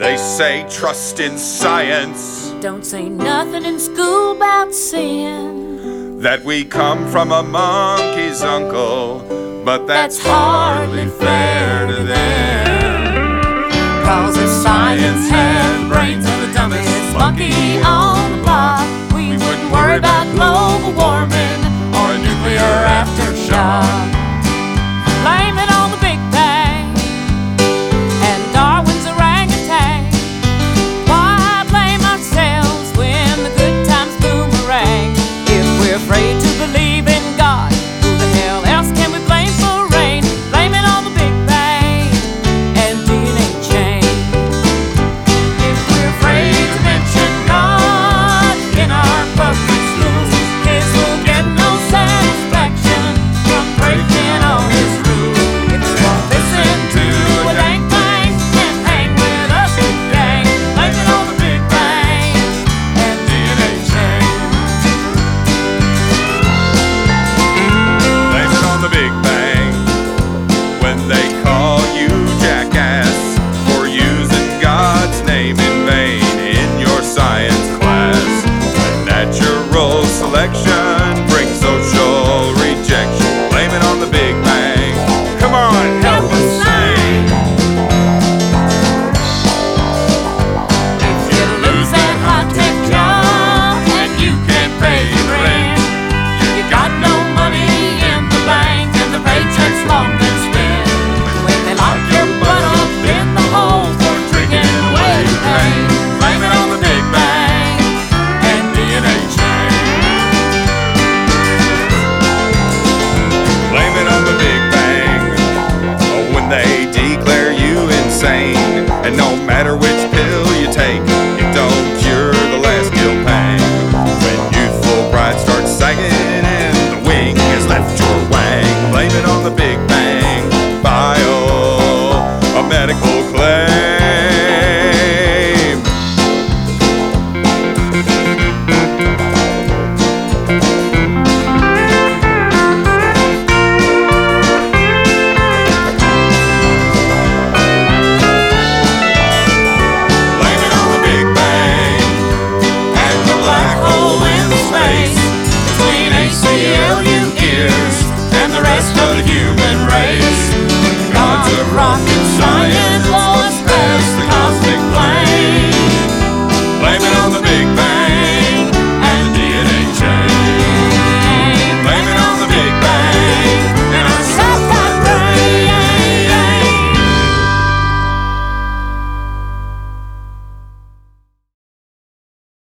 They say trust in science. Don't say nothing in school about sin. That we come from a monkey's uncle, but that's hardly fair to them. 'Cause if science had brains and the dumbest monkey on the block, we wouldn't worry about global warming or a nuclear aftershock. Blame it on the Big Bang and Darwin's orangutan. Why blame ourselves when the good times boomerang? If we're afraid to believe in God, who the hell else can we blame for rain? Blame it on the Big Bang and DNA chain. If we're afraid to mention God in our public schools, kids will get no satisfaction from breaking all his rules. If you won't listen to a dang thing and hang with us, gang, blame it on the Big Bang and DNA chain. Blame it on the Big Bang when they call you jackass for using God's name in vain in your science class. Natural selection brings social rejection. Blame it on the Big Bang. Come on, help us sing. If you lose that high-tech job and you can't pay your rent, you got no money in the bank and the paycheck's long been spent. When they lock your butt up in the hole for drinking away pain, blame it on the Big Bang and DNA chain. Blame it on the Big Bang when they declare you insane. And no matter which